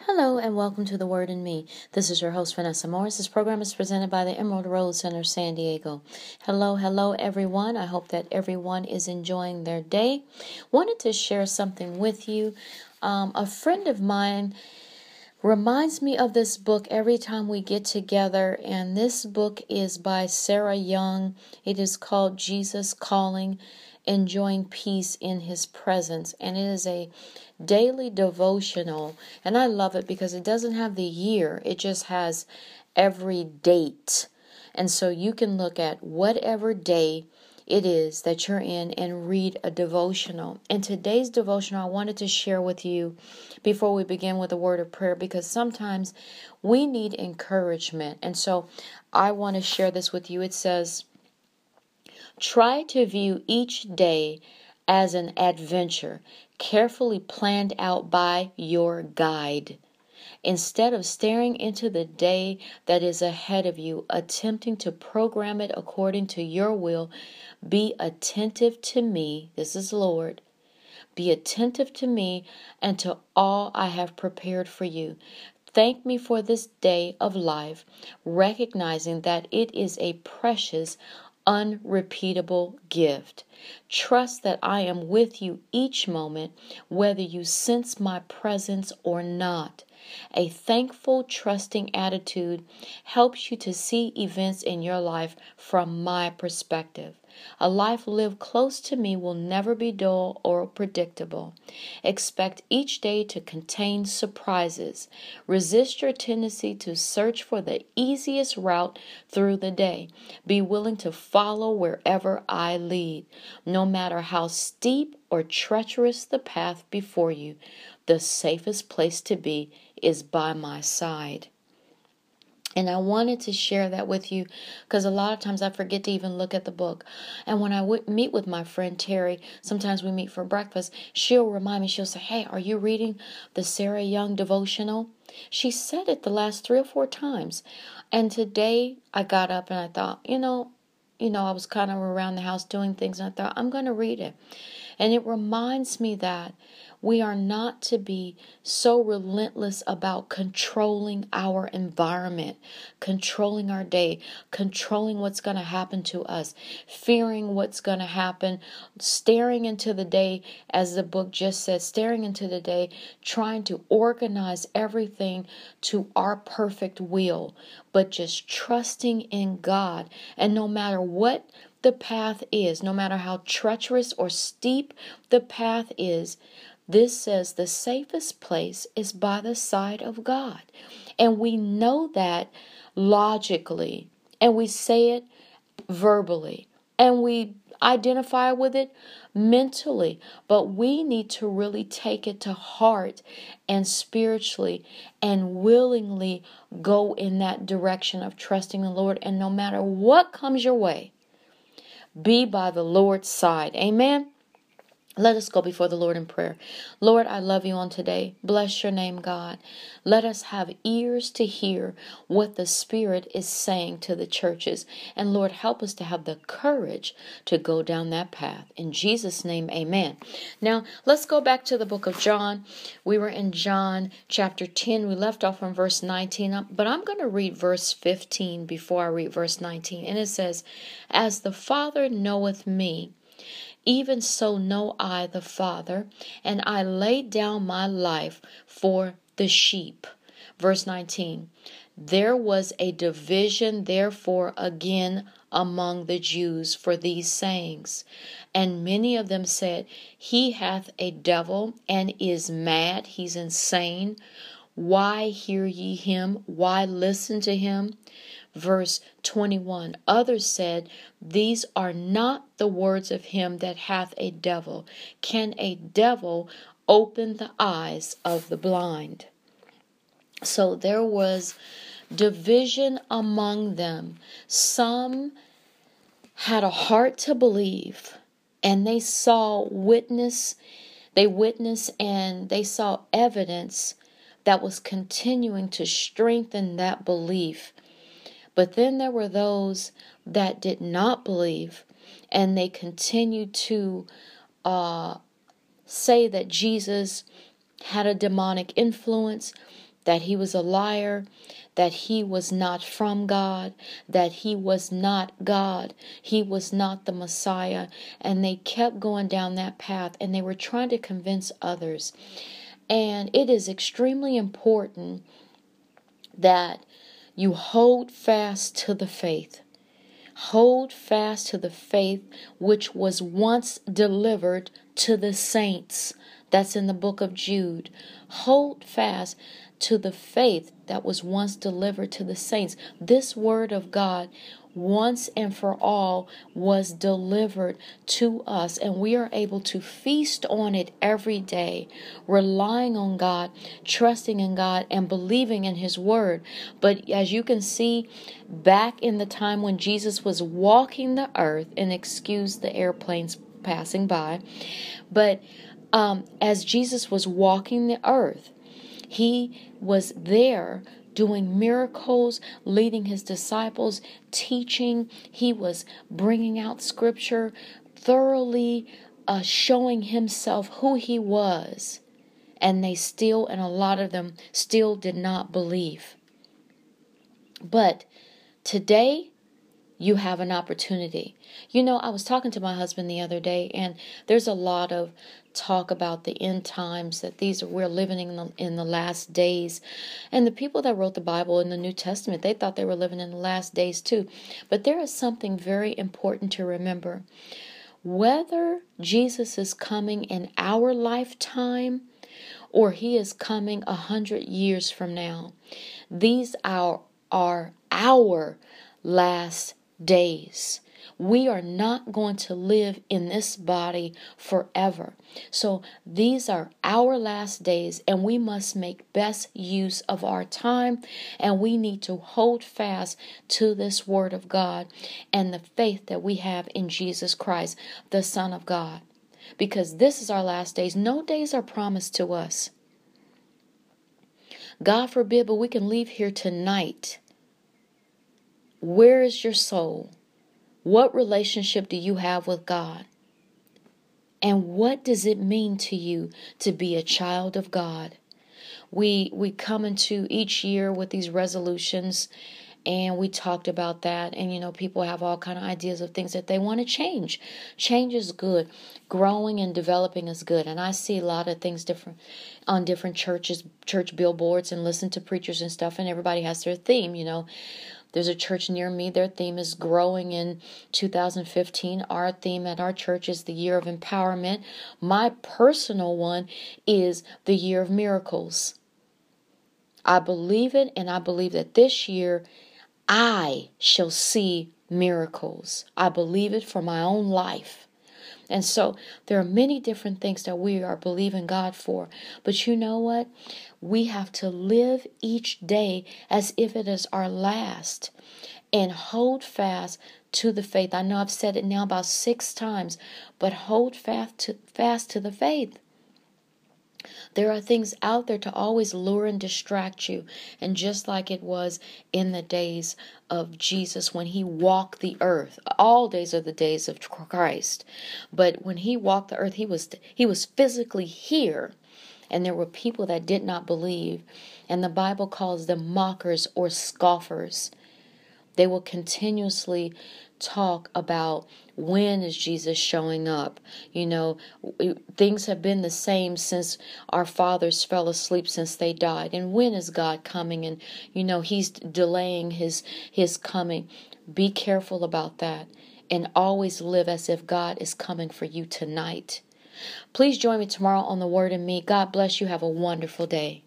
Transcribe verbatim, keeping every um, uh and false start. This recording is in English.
Hello and welcome to The Word in Me. This is your host, Vanessa Morris. This program is presented by the Emerald Road Center, San Diego. Hello, hello, everyone. I hope that everyone is enjoying their day. Wanted to share something with you. Um, a friend of mine reminds me of this book every time we get together, and this book is by Sarah Young. It is called Jesus Calling, Enjoying Peace in His Presence, and it is a daily devotional, and I love it because it doesn't have the year, it just has every date, and so you can look at whatever day it is that you're in and read a devotional. And today's devotional I wanted to share with you before we begin with a word of prayer, because sometimes we need encouragement, and so I want to share this with you. It says, try to view each day as an adventure, carefully planned out by your guide. Instead of staring into the day that is ahead of you, attempting to program it according to your will, be attentive to me. This is Lord. Be attentive to me and to all I have prepared for you. Thank me for this day of life, recognizing that it is a precious, unrepeatable gift. Trust that I am with you each moment, whether you sense my presence or not. A thankful, trusting attitude helps you to see events in your life from my perspective. A life lived close to me will never be dull or predictable. Expect each day to contain surprises. Resist your tendency to search for the easiest route through the day. Be willing to follow wherever I lead. No matter how steep or treacherous the path before you, the safest place to be is by my side. And I wanted to share that with you because a lot of times I forget to even look at the book. And when I w- meet with my friend Terry, sometimes we meet for breakfast, she'll remind me, she'll say, hey, are you reading the Sarah Young devotional? She said it the last three or four times. And today I got up and I thought, you know, you know, I was kind of around the house doing things, and I thought, I'm going to read it. And it reminds me that we are not to be so relentless about controlling our environment, controlling our day, controlling what's going to happen to us, fearing what's going to happen, staring into the day, as the book just said, staring into the day, trying to organize everything to our perfect will, but just trusting in God. And no matter what the path is, no matter how treacherous or steep the path is, this says the safest place is by the side of God. And we know that logically, and we say it verbally, and we identify with it mentally, but we need to really take it to heart and spiritually and willingly go in that direction of trusting the Lord. And no matter what comes your way, be by the Lord's side. Amen. Let us go before the Lord in prayer. Lord, I love you on today. Bless your name, God. Let us have ears to hear what the Spirit is saying to the churches. And Lord, help us to have the courage to go down that path. In Jesus' name, amen. Now, let's go back to the book of John. We were in John chapter ten. We left off from verse nineteen, but I'm going to read verse fifteen before I read verse nineteen. And it says, as the Father knoweth me, even so know I the Father, and I lay down my life for the sheep. Verse nineteen, there was a division therefore again among the Jews for these sayings. And many of them said, he hath a devil and is mad, he's insane. Why hear ye him? Why listen to him? Verse twenty-one, others said, these are not the words of him that hath a devil. Can a devil open the eyes of the blind? So there was division among them. Some had a heart to believe, and they saw witness, they witnessed and they saw evidence that was continuing to strengthen that belief. But then there were those that did not believe, and they continued to uh, say that Jesus had a demonic influence. that he was a liar, that he was not from God, that he was not God, he was not the Messiah. And they kept going down that path, and they were trying to convince others. And it is extremely important that you hold fast to the faith. Hold fast to the faith which was once delivered to the saints. That's in the book of Jude. Hold fast to the faith that was once delivered to the saints. This word of God, once and for all, was delivered to us, and we are able to feast on it every day, relying on God, trusting in God, and believing in His word. But as you can see, back in the time when Jesus was walking the earth, and excuse the airplanes passing by, but um, as Jesus was walking the earth, He was there doing miracles, leading His disciples, teaching. He was bringing out scripture, thoroughly uh, showing Himself who He was. And they still, and a lot of them still did not believe. But today, you have an opportunity. You know, I was talking to my husband the other day, and there's a lot of talk about the end times, that these are, we're living in the, in the last days. And the people that wrote the Bible in the New Testament, they thought they were living in the last days too. But there is something very important to remember. Whether Jesus is coming in our lifetime or He is coming a hundred years from now, these are, are our last days. We are not going to live in this body forever. So these are our last days, and we must make best use of our time, and we need to hold fast to this word of God and the faith that we have in Jesus Christ, the Son of God. Because this is our last days. No days are promised to us. God forbid, but we can leave here tonight. Where is your soul? What relationship do you have with God? And what does it mean to you to be a child of God? We we come into each year with these resolutions, and we talked about that. And, you know, people have all kind of ideas of things that they want to change. Change is good. Growing and developing is good. And I see a lot of things different on different churches, church billboards, and listen to preachers and stuff. And everybody has their theme, you know. There's a church near me. Their theme is growing in two thousand fifteen. Our theme at our church is the year of empowerment. My personal one is the year of miracles. I believe it, and I believe that this year I shall see miracles. I believe it for my own life. And so there are many different things that we are believing God for. But you know what? We have to live each day as if it is our last, and hold fast to the faith. I know I've said it now about six times, but hold fast to, fast to the faith. There are things out there to always lure and distract you. And just like it was in the days of Jesus when He walked the earth, all days are the days of Christ. But when He walked the earth, He was He was physically here. And there were people that did not believe. And the Bible calls them mockers or scoffers. They will continuously talk about, when is Jesus showing up? You know, things have been the same since our fathers fell asleep, since they died. And when is God coming? And, you know, He's delaying his, his coming. Be careful about that. And always live as if God is coming for you tonight. Please join me tomorrow on The Word in Me. God bless you. Have a wonderful day.